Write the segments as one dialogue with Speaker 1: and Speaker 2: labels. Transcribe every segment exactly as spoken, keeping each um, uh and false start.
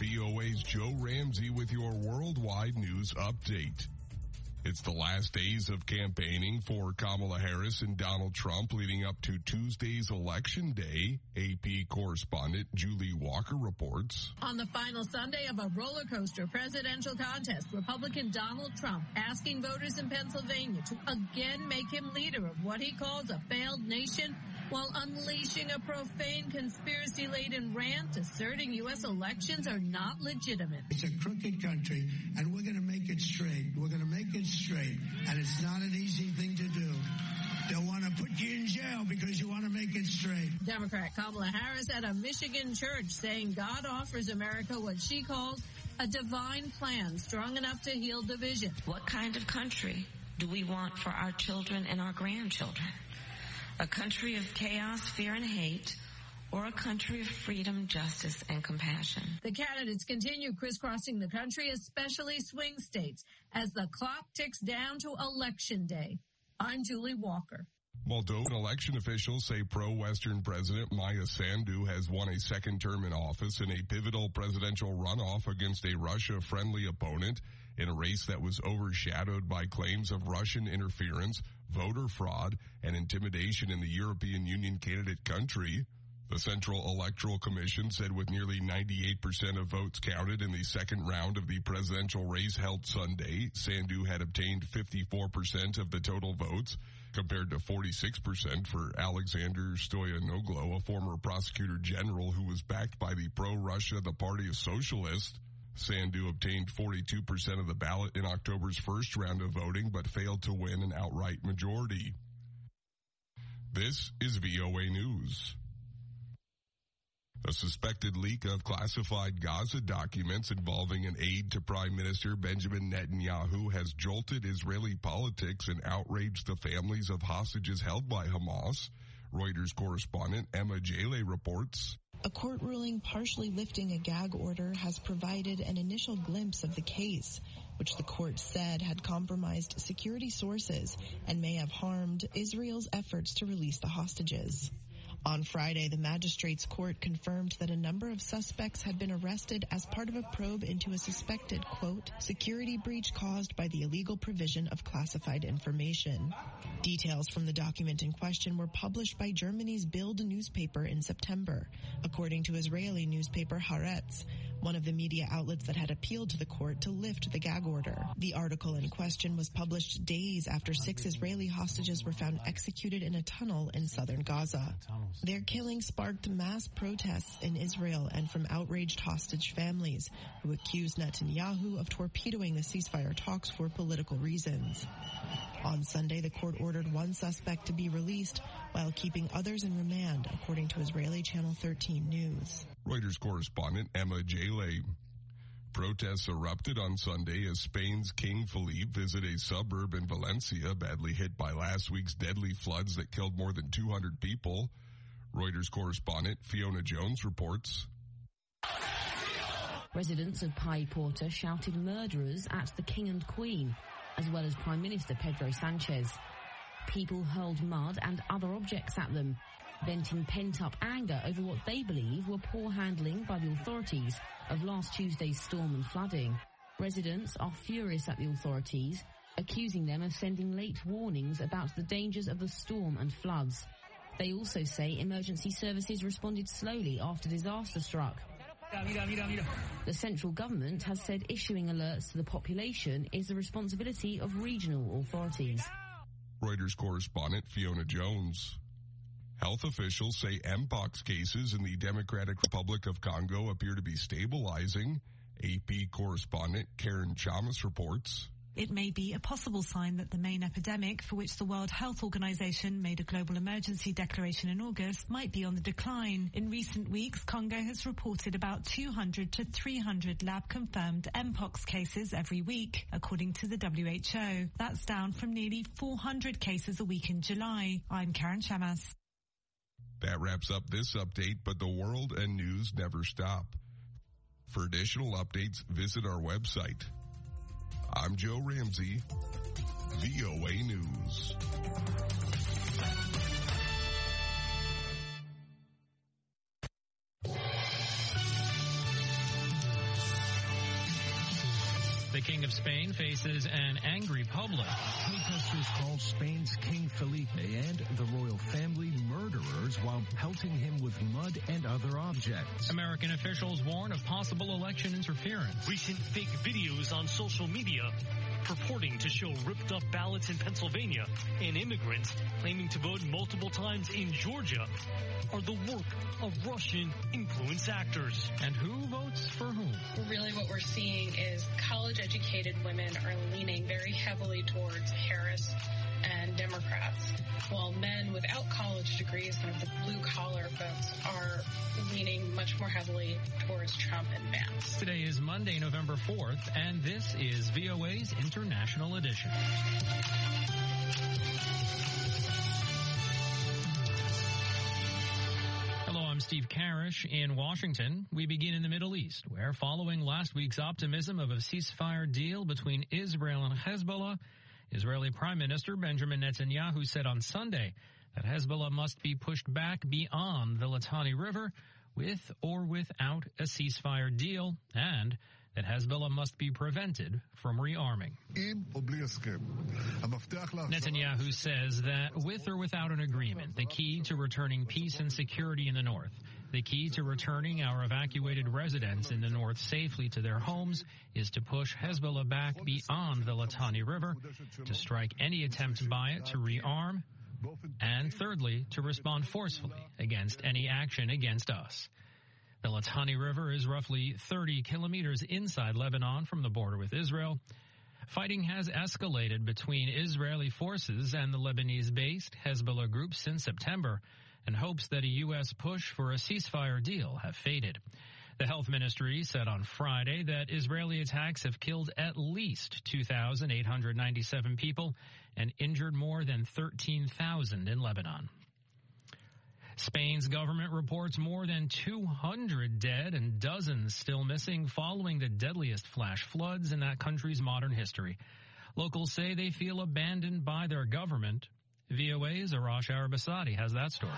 Speaker 1: V O A's Joe Ramsey with your worldwide news update. It's the last days of campaigning for Kamala Harris and Donald Trump leading up to Tuesday's Election Day. A P correspondent Julie Walker reports.
Speaker 2: On the final Sunday of a roller coaster presidential contest, Republican Donald Trump asking voters in Pennsylvania to again make him leader of what he calls a failed nation, while unleashing a profane conspiracy-laden rant asserting U S elections are not legitimate.
Speaker 3: It's a crooked country, and we're going to make it straight. We're going to make it straight, and it's not an easy thing to do. They'll want to put you in jail because you want to make it straight.
Speaker 2: Democrat Kamala Harris at a Michigan church saying God offers America what she calls a divine plan strong enough to heal division.
Speaker 4: What kind of country do we want for our children and our grandchildren? A country of chaos, fear, and hate, or a country of freedom, justice, and compassion?
Speaker 2: The candidates continue crisscrossing the country, especially swing states, as the clock ticks down to Election Day. I'm Julie Walker.
Speaker 1: Moldovan election officials say pro-Western President Maya Sandu has won a second term in office in a pivotal presidential runoff against a Russia-friendly opponent in a race that was overshadowed by claims of Russian interference, voter fraud, and intimidation in the European Union candidate country. The Central Electoral Commission said with nearly ninety-eight percent of votes counted in the second round of the presidential race held Sunday, Sandu had obtained fifty-four percent of the total votes, compared to forty-six percent for Alexander Stoyanoglo, a former prosecutor general who was backed by the pro-Russia, the Party of Socialists. Sandu obtained forty-two percent of the ballot in October's first round of voting, but failed to win an outright majority. This is V O A News. A suspected leak of classified Gaza documents involving an aide to Prime Minister Benjamin Netanyahu has jolted Israeli politics and outraged the families of hostages held by Hamas. Reuters correspondent Emma Jaleh reports.
Speaker 5: A court ruling partially lifting a gag order has provided an initial glimpse of the case, which the court said had compromised security sources and may have harmed Israel's efforts to release the hostages. On Friday, the magistrate's court confirmed that a number of suspects had been arrested as part of a probe into a suspected, quote, security breach caused by the illegal provision of classified information. Details from the document in question were published by Germany's Bild newspaper in September, according to Israeli newspaper Haaretz, one of the media outlets that had appealed to the court to lift the gag order. The article in question was published days after six Israeli hostages were found executed in a tunnel in southern Gaza. Their killing sparked mass protests in Israel and from outraged hostage families who accused Netanyahu of torpedoing the ceasefire talks for political reasons. On Sunday, the court ordered one suspect to be released while keeping others in remand, according to Israeli Channel thirteen News.
Speaker 1: Reuters correspondent Emma Jaleh. Protests erupted on Sunday as Spain's King Felipe visited a suburb in Valencia badly hit by last week's deadly floods that killed more than two hundred people. Reuters correspondent Fiona Jones reports.
Speaker 6: Residents of Pai Porta shouted murderers at the King and Queen, as well as Prime Minister Pedro Sanchez. People hurled mud and other objects at them, venting pent-up anger over what they believe were poor handling by the authorities of last Tuesday's storm and flooding. Residents are furious at the authorities, accusing them of sending late warnings about the dangers of the storm and floods. They also say emergency services responded slowly after disaster struck. The central government has said issuing alerts to the population is the responsibility of regional authorities.
Speaker 1: Reuters correspondent Fiona Jones. Health officials say Mpox cases in the Democratic Republic of Congo appear to be stabilizing. A P correspondent Karen Chamas reports.
Speaker 7: It may be a possible sign that the main epidemic, for which the World Health Organization made a global emergency declaration in August, might be on the decline. In recent weeks, Congo has reported about two hundred to three hundred lab-confirmed Mpox cases every week, according to the W H O. That's down from nearly four hundred cases a week in July. I'm Karen Chamas.
Speaker 1: That wraps up this update, but the world and news never stop. For additional updates, visit our website. I'm Joe Ramsey, V O A News.
Speaker 8: King of Spain faces an angry public.
Speaker 9: Protesters call Spain's King Felipe and the royal family murderers while pelting him with mud and other objects.
Speaker 8: American officials warn of possible election interference.
Speaker 10: Recent fake videos on social media purporting to show ripped up ballots in Pennsylvania and immigrants claiming to vote multiple times in Georgia are the work of Russian influence actors.
Speaker 8: And who votes for whom?
Speaker 11: Really what we're seeing is college-educated women are leaning very heavily towards Harris and Democrats, while men without college degrees, kind of the blue-collar folks, are leaning much more heavily towards Trump and Vance.
Speaker 8: Today is Monday, November fourth, and this is V O A's International Edition. Hello, I'm Steve Karish in Washington. We begin in the Middle East, where following last week's optimism of a ceasefire deal between Israel and Hezbollah, Israeli Prime Minister Benjamin Netanyahu said on Sunday that Hezbollah must be pushed back beyond the Litani River with or without a ceasefire deal, and that Hezbollah must be prevented from rearming. Netanyahu says that with or without an agreement, the key to returning peace and security in the north, the key to returning our evacuated residents in the north safely to their homes is to push Hezbollah back beyond the Litani River, to strike any attempt by it to rearm, and thirdly, to respond forcefully against any action against us. The Litani River is roughly thirty kilometers inside Lebanon from the border with Israel. Fighting has escalated between Israeli forces and the Lebanese-based Hezbollah group since September, and hopes that a U S push for a ceasefire deal have faded. The health ministry said on Friday that Israeli attacks have killed at least two thousand eight hundred ninety-seven people and injured more than thirteen thousand in Lebanon. Spain's government reports more than two hundred dead and dozens still missing following the deadliest flash floods in that country's modern history. Locals say they feel abandoned by their government. V O A's Arash Arabasadi has that story.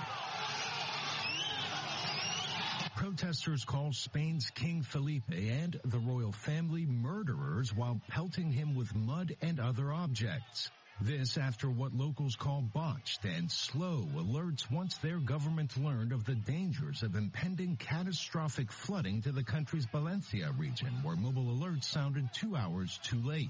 Speaker 9: Protesters call Spain's King Felipe and the royal family murderers while pelting him with mud and other objects. This after what locals call botched and slow alerts once their government learned of the dangers of impending catastrophic flooding to the country's Valencia region, where mobile alerts sounded two hours too late.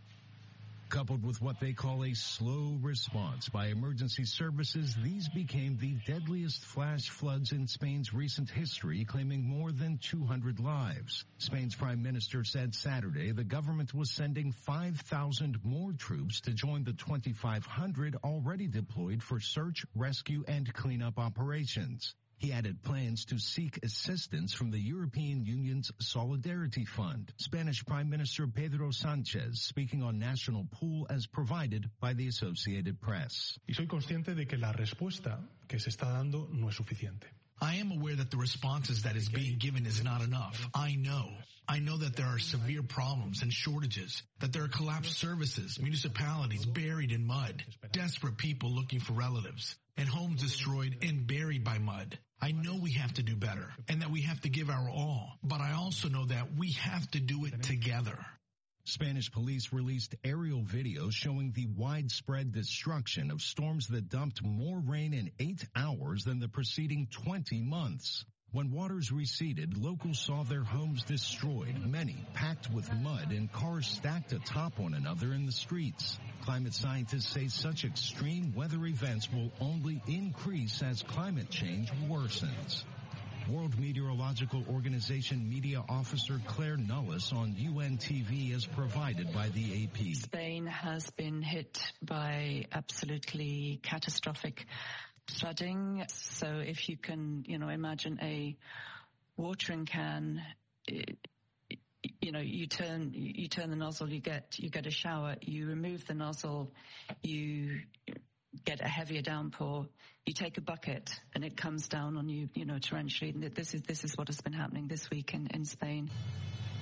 Speaker 9: Coupled with what they call a slow response by emergency services, these became the deadliest flash floods in Spain's recent history, claiming more than two hundred lives. Spain's prime minister said Saturday the government was sending five thousand more troops to join the twenty-five hundred already deployed for search, rescue, and cleanup operations. He added plans to seek assistance from the European Union's Solidarity Fund. Spanish Prime Minister Pedro Sanchez speaking on national pool as provided by the Associated Press.
Speaker 12: Y soy consciente de que la respuesta que se está dando no es suficiente.
Speaker 3: I am aware that the responses that is being given is not enough. I know. I know that there are severe problems and shortages, that there are collapsed services, municipalities buried in mud, desperate people looking for relatives, and homes destroyed and buried by mud. I know we have to do better and that we have to give our all, but I also know that we have to do it together.
Speaker 9: Spanish police released aerial videos showing the widespread destruction of storms that dumped more rain in eight hours than the preceding twenty months. When waters receded, locals saw their homes destroyed, many packed with mud and cars stacked atop one another in the streets. Climate scientists say such extreme weather events will only increase as climate change worsens. World Meteorological Organization media officer Claire Nullis on U N T V as provided by the A P.
Speaker 13: Spain has been hit by absolutely catastrophic flooding. So if you can, you know, imagine a watering can, it, you know, you turn you turn the nozzle, you get you get a shower, you remove the nozzle, you get a heavier downpour, you take a bucket and it comes down on you, you know, torrentially. And this is this is what has been happening this week in, in Spain.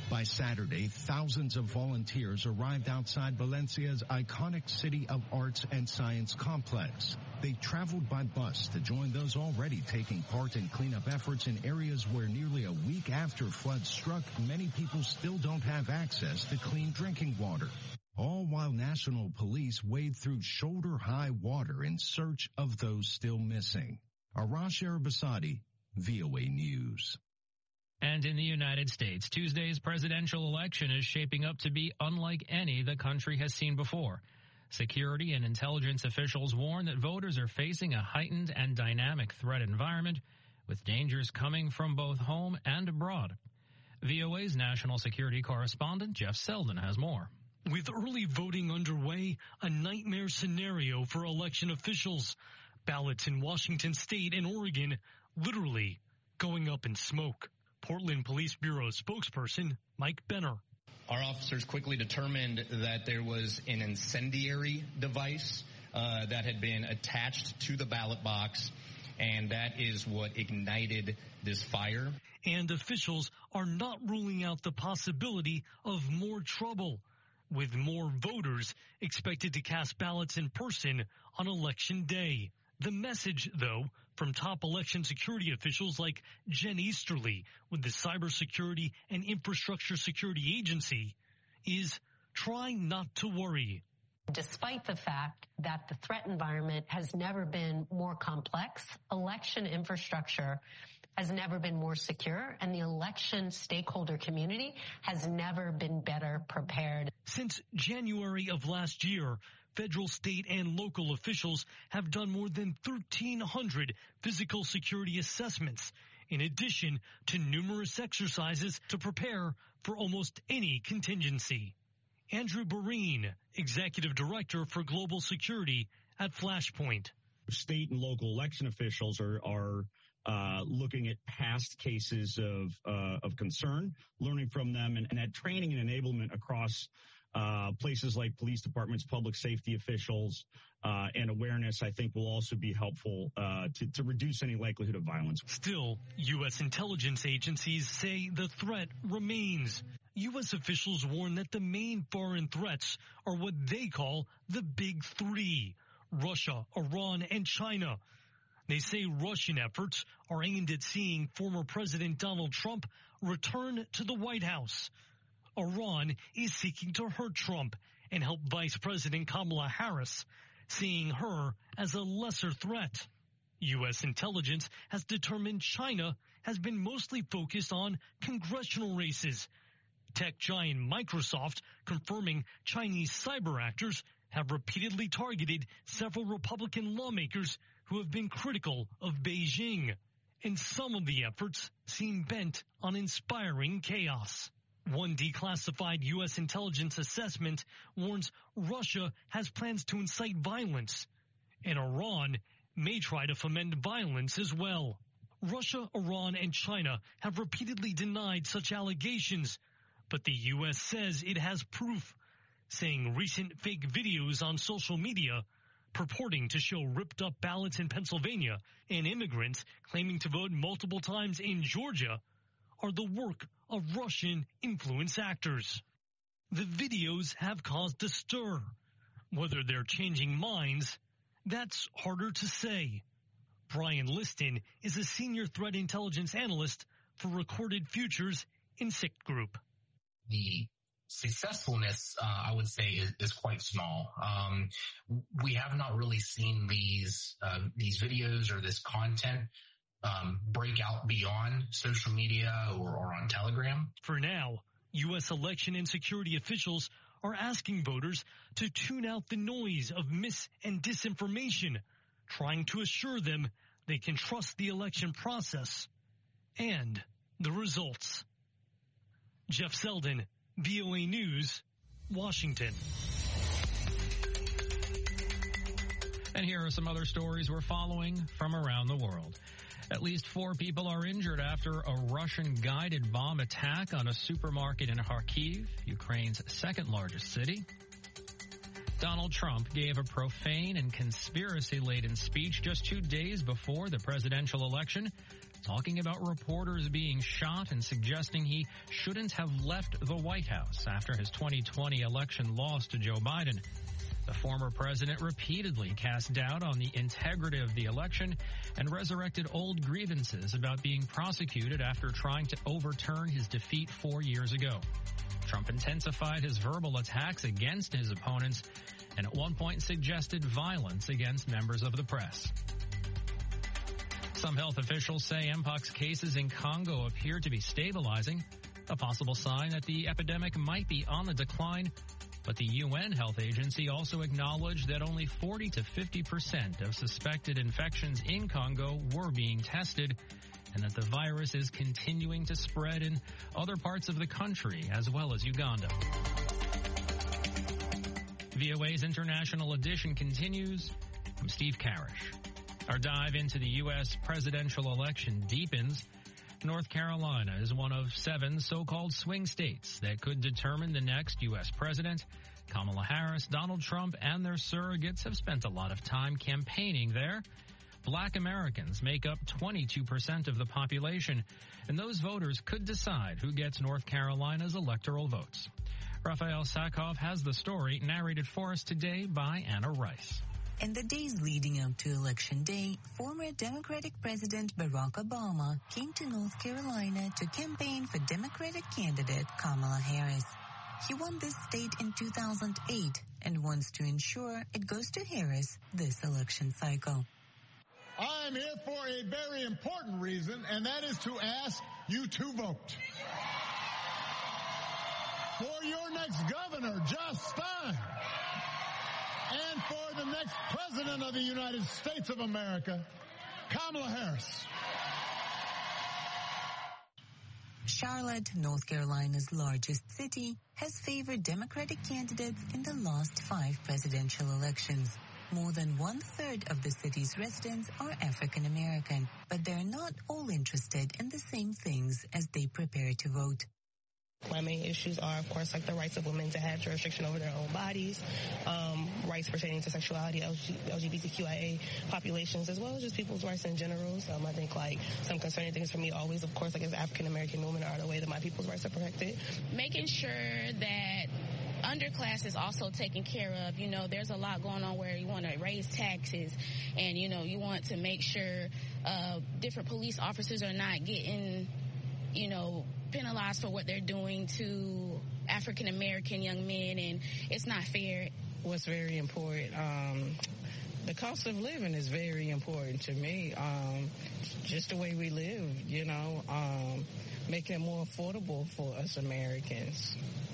Speaker 9: By Saturday, thousands of volunteers arrived outside Valencia's iconic City of Arts and Science complex. They traveled by bus to join those already taking part in cleanup efforts in areas where nearly a week after floods struck, many people still don't have access to clean drinking water. All while national police wade through shoulder-high water in search of those still missing. Arash Arabasadi, V O A News.
Speaker 8: And in the United States, Tuesday's presidential election is shaping up to be unlike any the country has seen before. Security and intelligence officials warn that voters are facing a heightened and dynamic threat environment, with dangers coming from both home and abroad. V O A's national security correspondent Jeff Selden has more.
Speaker 10: With early voting underway, a nightmare scenario for election officials. Ballots in Washington state and Oregon literally going up in smoke. Portland Police Bureau spokesperson Mike Benner.
Speaker 14: Our officers quickly determined that there was an incendiary device uh, that had been attached to the ballot box, and that is what ignited this fire.
Speaker 10: And officials are not ruling out the possibility of more trouble, with more voters expected to cast ballots in person on Election Day. The message, though, from top election security officials like Jen Easterly with the Cybersecurity and Infrastructure Security Agency is try not to worry.
Speaker 15: Despite the fact that the threat environment has never been more complex, election infrastructure has never been more secure, and the election stakeholder community has never been better prepared.
Speaker 10: Since January of last year, federal, state, and local officials have done more than thirteen hundred physical security assessments, in addition to numerous exercises to prepare for almost any contingency. Andrew Barine, Executive Director for Global Security at Flashpoint.
Speaker 16: State and local election officials are, are uh, looking at past cases of, uh, of concern, learning from them, and, and that training and enablement across Uh, places like police departments, public safety officials, uh, and awareness, I think, will also be helpful uh, to, to reduce any likelihood of violence.
Speaker 10: Still, U S intelligence agencies say the threat remains. U S officials warn that the main foreign threats are what they call the Big Three: Russia, Iran, and China. They say Russian efforts are aimed at seeing former President Donald Trump return to the White House. Iran is seeking to hurt Trump and help Vice President Kamala Harris, seeing her as a lesser threat. U S intelligence has determined China has been mostly focused on congressional races. Tech giant Microsoft confirming Chinese cyber actors have repeatedly targeted several Republican lawmakers who have been critical of Beijing. And some of the efforts seem bent on inspiring chaos. One declassified U S intelligence assessment warns Russia has plans to incite violence, and Iran may try to foment violence as well. Russia, Iran, and China have repeatedly denied such allegations, but the U S says it has proof, saying recent fake videos on social media purporting to show ripped up ballots in Pennsylvania and immigrants claiming to vote multiple times in Georgia are the work of Russian influence actors. The videos have caused a stir. Whether they're changing minds, that's harder to say. Brian Liston is a senior threat intelligence analyst for Recorded Futures in S I C Group.
Speaker 17: The successfulness, uh, I would say, is, is quite small. Um, we have not really seen these uh, these videos or this content Um, break out beyond social media or, or on Telegram.
Speaker 10: For now, U S election and security officials are asking voters to tune out the noise of mis- and disinformation, trying to assure them they can trust the election process and the results. Jeff Selden, V O A News, Washington.
Speaker 8: And here are some other stories we're following from around the world. At least four people are injured after a Russian-guided bomb attack on a supermarket in Kharkiv, Ukraine's second-largest city. Donald Trump gave a profane and conspiracy-laden speech just two days before the presidential election, talking about reporters being shot and suggesting he shouldn't have left the White House after his twenty twenty election loss to Joe Biden. The former president repeatedly cast doubt on the integrity of the election and resurrected old grievances about being prosecuted after trying to overturn his defeat four years ago. Trump intensified his verbal attacks against his opponents and at one point suggested violence against members of the press. Some health officials say Mpox cases in Congo appear to be stabilizing, a possible sign that the epidemic might be on the decline. But the U N Health Agency also acknowledged that only forty to fifty percent of suspected infections in Congo were being tested, and that the virus is continuing to spread in other parts of the country as well as Uganda. V O A's International Edition continues. I'm Steve Karish. Our dive into the U S presidential election deepens. North Carolina is one of seven so-called swing states that could determine the next U S president. Kamala Harris, Donald Trump, and their surrogates have spent a lot of time campaigning there. Black Americans make up twenty-two percent of the population, and those voters could decide who gets North Carolina's electoral votes. Raphael Sackhoff has the story narrated for us today by Anna Rice.
Speaker 18: In the days leading up to Election Day, former Democratic President Barack Obama came to North Carolina to campaign for Democratic candidate Kamala Harris. He won this state in two thousand eight and wants to ensure it goes to Harris this election cycle.
Speaker 19: I'm here for a very important reason, and that is to ask you to vote for your next governor, Josh Stein, and for the next president of the United States of America, Kamala Harris.
Speaker 18: Charlotte, North Carolina's largest city, has favored Democratic candidates in the last five presidential elections. More than one-third of the city's residents are African American, but they're not all interested in the same things as they prepare to vote.
Speaker 20: My main issues are, of course, like the rights of women to have jurisdiction over their own bodies, um, rights pertaining to sexuality, L G B T Q I A populations, as well as just people's rights in general. Um, I think, like, some concerning things for me always, of course, like as African-American women are the way that my people's rights are protected.
Speaker 21: Making sure that underclass is also taken care of. You know, there's a lot going on where you want to raise taxes and, you know, you want to make sure uh, different police officers are not getting, you know, penalized for what they're doing to African American young men, and it's not fair.
Speaker 22: What's very important, um, the cost of living is very important to me. Um, just the way we live, you know, um, making it more affordable for us Americans.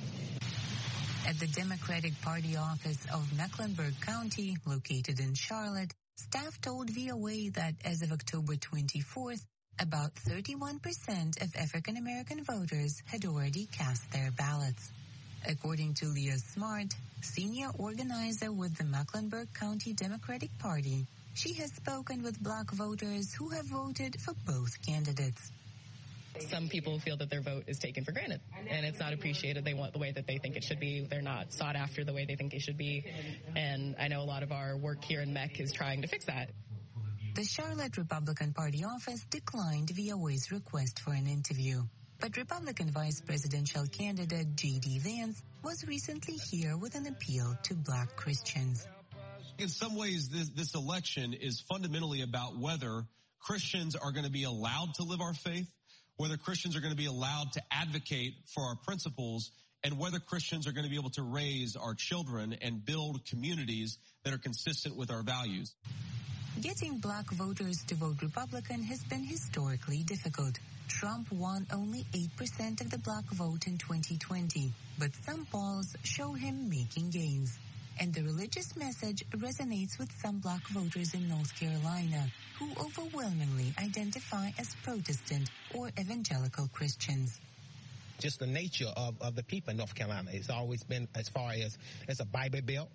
Speaker 18: At the Democratic Party office of Mecklenburg County, located in Charlotte, staff told V O A that as of October twenty-fourth, about thirty-one percent of African American voters had already cast their ballots. According to Leah Smart, senior organizer with the Mecklenburg County Democratic Party, she has spoken with black voters who have voted for both candidates.
Speaker 23: Some people feel that their vote is taken for granted and it's not appreciated. They want the way that they think it should be. They're not sought after the way they think it should be. And I know a lot of our work here in M E C is trying to fix that.
Speaker 18: The Charlotte Republican Party office declined V O A's request for an interview. But Republican vice presidential candidate J D Vance was recently here with an appeal to black Christians.
Speaker 24: In some ways, this, this election is fundamentally about whether Christians are going to be allowed to live our faith, whether Christians are going to be allowed to advocate for our principles, and whether Christians are going to be able to raise our children and build communities that are consistent with our values.
Speaker 18: Getting black voters to vote Republican has been historically difficult. Trump won only eight percent of the black vote in twenty twenty, but some polls show him making gains. And the religious message resonates with some black voters in North Carolina, who overwhelmingly identify as Protestant or evangelical Christians.
Speaker 25: Just the nature of, of the people in North Carolina. It's always been as far as, as a Bible belt.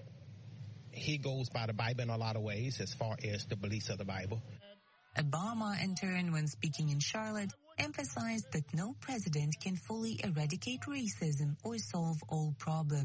Speaker 25: He goes by the Bible in a lot of ways as far as the beliefs of the Bible.
Speaker 18: Obama, in turn, when speaking in Charlotte, emphasized that no president can fully eradicate racism or solve all problems.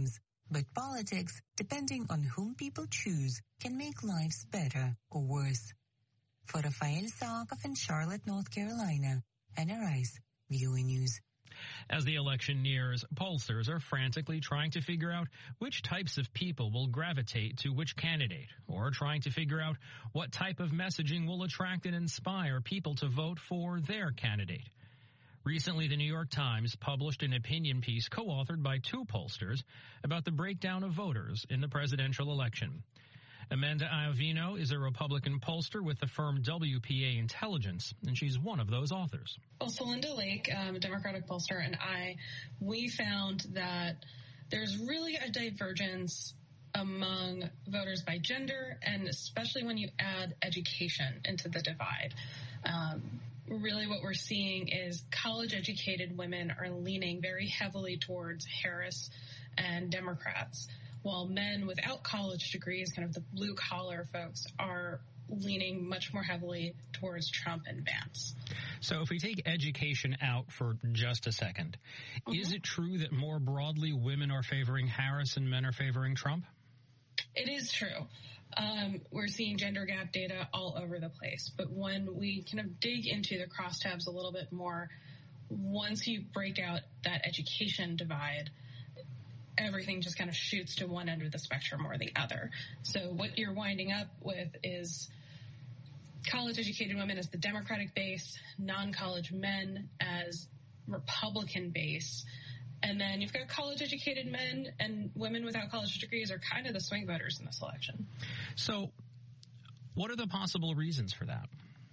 Speaker 18: But politics, depending on whom people choose, can make lives better or worse. For Rafael Saakov in Charlotte, North Carolina, Anna Rice, V O A News.
Speaker 8: As the election nears, pollsters are frantically trying to figure out which types of people will gravitate to which candidate, or trying to figure out what type of messaging will attract and inspire people to vote for their candidate. Recently, the New York Times published an opinion piece co-authored by two pollsters about the breakdown of voters in the presidential election. Amanda Iovino is a Republican pollster with the firm W P A Intelligence, and she's one of those authors.
Speaker 11: Well, Celinda Lake, um, a Democratic pollster, and I, we found that there's really a divergence among voters by gender, and especially when you add education into the divide. Um, really what we're seeing is college-educated women are leaning very heavily towards Harris and Democrats, while men without college degrees, kind of the blue-collar folks, are leaning much more heavily towards Trump and Vance.
Speaker 8: So if we take education out for just a second, mm-hmm. is it true that more broadly women are favoring Harris and men are favoring Trump?
Speaker 11: It is true. Um, we're seeing gender gap data all over the place. But when we kind of dig into the crosstabs a little bit more, once you break out that education divide, everything just kind of shoots to one end of the spectrum or the other. So what you're winding up with is college-educated women as the Democratic base, non-college men as Republican base, and then you've got college-educated men and women without college degrees are kind of the swing voters in this election.
Speaker 8: So what are the possible reasons for that?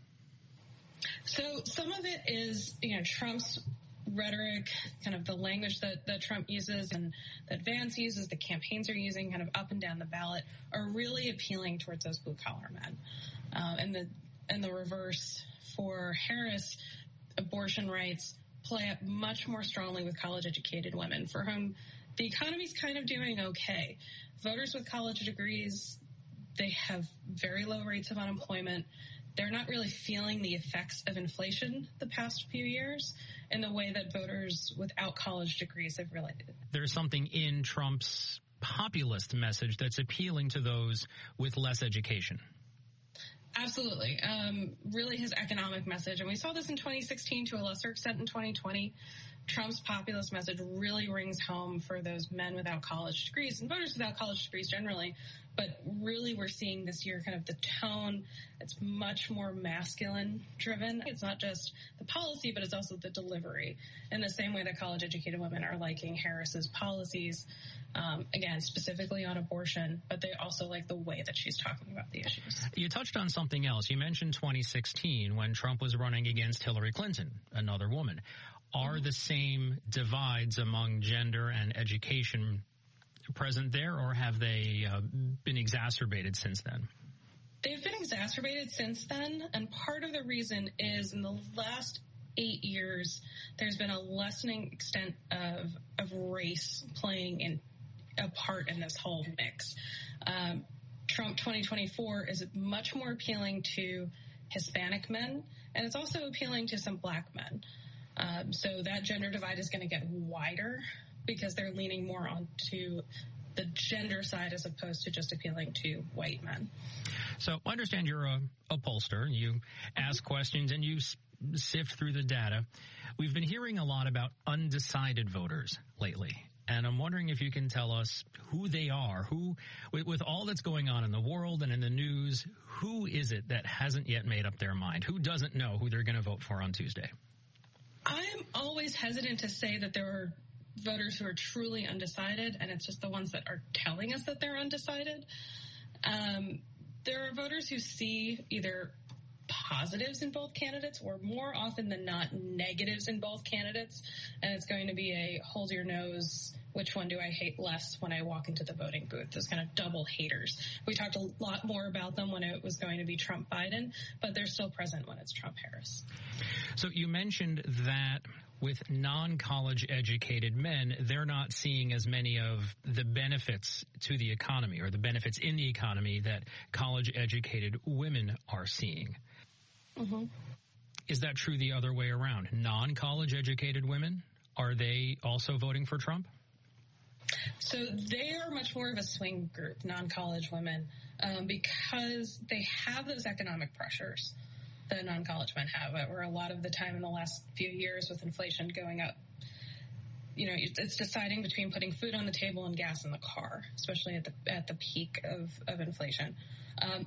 Speaker 11: So some of it is, you know, Trump's rhetoric, kind of the language that, that Trump uses and that Vance uses, the campaigns are using kind of up and down the ballot, are really appealing towards those blue-collar men. Uh, and the and the reverse for Harris, abortion rights play up much more strongly with college-educated women, for whom the economy's kind of doing okay. Voters with college degrees, they have very low rates of unemployment. They're not really feeling the effects of inflation the past few years in the way that voters without college degrees have really.
Speaker 8: There's something in Trump's populist message that's appealing to those with less education.
Speaker 11: Absolutely. Um, really his economic message. And we saw this in twenty sixteen to a lesser extent in twenty twenty. Trump's populist message really rings home for those men without college degrees and voters without college degrees generally. But really we're seeing this year kind of the tone. It's much more masculine driven. It's not just the policy, but it's also the delivery. In the same way that college educated women are liking Harris's policies, um, again, specifically on abortion, but they also like the way that she's talking about the issues.
Speaker 8: You touched on something else. You mentioned twenty sixteen when Trump was running against Hillary Clinton, another woman. Are the same divides among gender and education present there, or have they uh, been exacerbated since then?
Speaker 11: They've been exacerbated since then, and part of the reason is in the last eight years, there's been a lessening extent of of race playing in a part in this whole mix. Um, Trump twenty twenty-four is much more appealing to Hispanic men, and it's also appealing to some black men. Um, so that gender divide is going to get wider because they're leaning more onto the gender side as opposed to just appealing to white men.
Speaker 8: So I understand you're a, a pollster. You ask questions and you s- sift through the data. We've been hearing a lot about undecided voters lately. And I'm wondering if you can tell us who they are, who, with, with all that's going on in the world and in the news, who is it that hasn't yet made up their mind? Who doesn't know who they're going to vote for on Tuesday?
Speaker 11: I'm always hesitant to say that there are voters who are truly undecided, and it's just the ones that are telling us that they're undecided. Um, there are voters who see either positives in both candidates or more often than not negatives in both candidates, and it's going to be a hold your nose, which one do I hate less when I walk into the voting booth, those kind of double haters. We talked a lot more about them when it was going to be Trump-Biden, but they're still present when it's Trump-Harris.
Speaker 8: So you mentioned that with non-college educated men, they're not seeing as many of the benefits to the economy or the benefits in the economy that college educated women are seeing.
Speaker 11: Mm-hmm.
Speaker 8: Is that true the other way around? Non-college educated women, are they also voting for Trump?
Speaker 11: So they are much more of a swing group, non-college women, um, because they have those economic pressures that non-college men have, where a lot of the time in the last few years with inflation going up, you know, it's deciding between putting food on the table and gas in the car, especially at the at the peak of, of inflation. Um,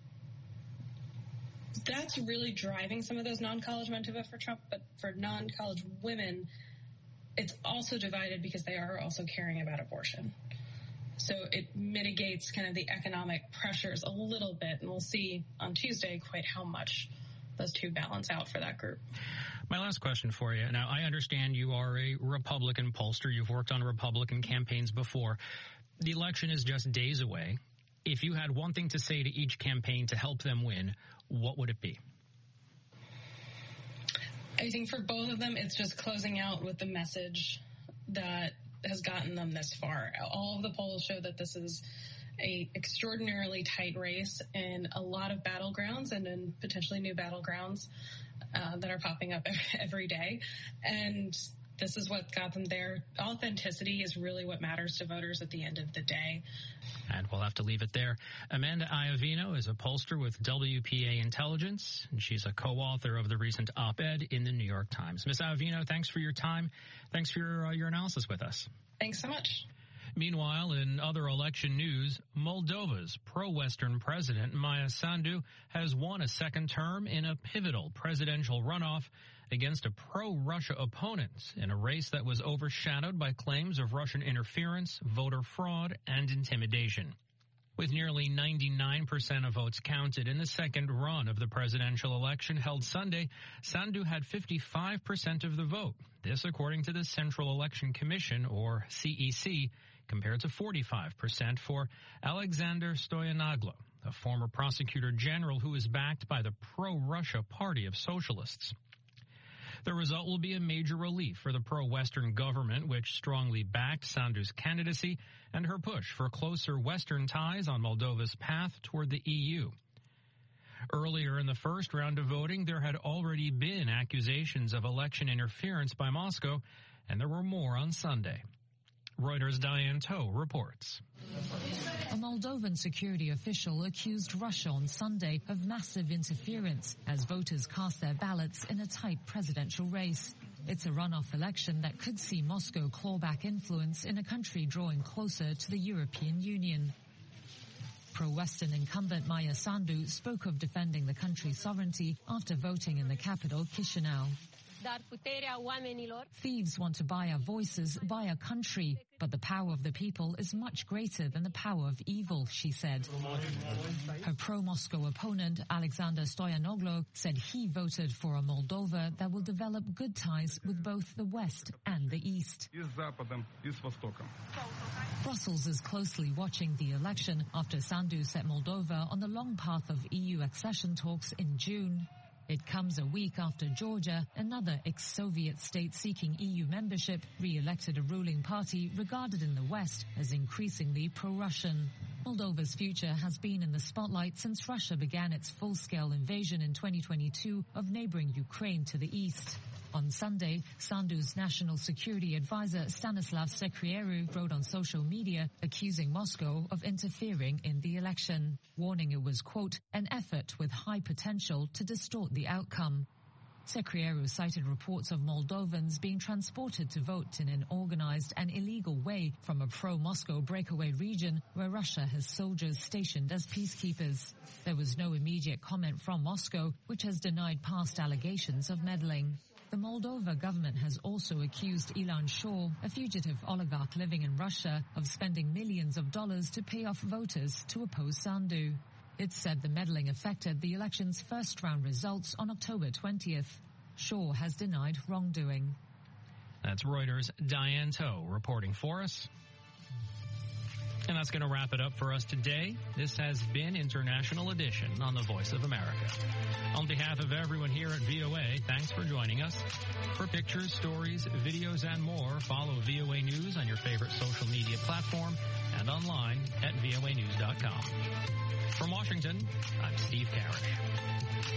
Speaker 11: that's really driving some of those non-college men to vote for Trump, but for non-college women, it's also divided because they are also caring about abortion. So it mitigates kind of the economic pressures a little bit, and we'll see on Tuesday quite how much those two balance out for that group.
Speaker 8: My last question for you. Now, I understand you are a Republican pollster. You've worked on Republican campaigns before. The election is just days away. If you had one thing to say to each campaign to help them win, what would it be?
Speaker 11: I think for both of them, it's just closing out with the message that has gotten them this far. All of the polls show that this is a extraordinarily tight race in a lot of battlegrounds and in potentially new battlegrounds uh, that are popping up every day. And this is what got them there. Authenticity is really what matters to voters at the end of the day.
Speaker 8: And we'll have to leave it there. Amanda Iovino is a pollster with W P A Intelligence, and she's a co-author of the recent op-ed in the New York Times. Miz Iovino, thanks for your time. Thanks for your, uh, your analysis with us.
Speaker 11: Thanks so much.
Speaker 8: Meanwhile, in other election news, Moldova's pro-Western president, Maia Sandu, has won a second term in a pivotal presidential runoff against a pro-Russia opponent in a race that was overshadowed by claims of Russian interference, voter fraud, and intimidation. With nearly ninety-nine percent of votes counted in the second run of the presidential election held Sunday, Sandu had fifty-five percent of the vote. This according to the Central Election Commission, or C E C, compared to forty-five percent for Alexander Stoyanoglo, a former prosecutor general who is backed by the pro-Russia Party of Socialists. The result will be a major relief for the pro-Western government, which strongly backed Sandu's candidacy and her push for closer Western ties on Moldova's path toward the E U. Earlier in the first round of voting, there had already been accusations of election interference by Moscow, and there were more on Sunday. Reuters' Diane Toe reports.
Speaker 2: A Moldovan security official accused Russia on Sunday of massive interference as voters cast their ballots in a tight presidential race. It's a runoff election that could see Moscow claw back influence in a country drawing closer to the European Union. Pro-Western incumbent Maia Sandu spoke of defending the country's sovereignty after voting in the capital, Chisinau. Thieves want to buy our voices, buy our country, but the power of the people is much greater than the power of evil, she said. Her pro-Moscow opponent, Alexander Stoyanoglo, said he voted for a Moldova that will develop good ties with both the West and the East. Brussels is closely watching the election after Sandu set Moldova on the long path of E U accession talks in June. It comes a week after Georgia, another ex-Soviet state seeking E U membership, re-elected a ruling party regarded in the West as increasingly pro-Russian. Moldova's future has been in the spotlight since Russia began its full-scale invasion in twenty twenty-two of neighboring Ukraine to the east. On Sunday, Sandu's national security advisor Stanislav Secrieru wrote on social media accusing Moscow of interfering in the election, warning it was, quote, an effort with high potential to distort the outcome. Secrieru cited reports of Moldovans being transported to vote in an organized and illegal way from a pro-Moscow breakaway region where Russia has soldiers stationed as peacekeepers. There was no immediate comment from Moscow, which has denied past allegations of meddling. The Moldova government has also accused Ilan Shor, a fugitive oligarch living in Russia, of spending millions of dollars to pay off voters to oppose Sandu. It said the meddling affected the election's first-round results on October twentieth. Shor has denied wrongdoing.
Speaker 8: That's Reuters' Diane Toe reporting for us. And that's going to wrap it up for us today. This has been International Edition on the Voice of America. On behalf of everyone here at V O A, thanks for joining us. For pictures, stories, videos, and more, follow V O A News on your favorite social media platform and online at V O A news dot com. From Washington, I'm Steve Parrish.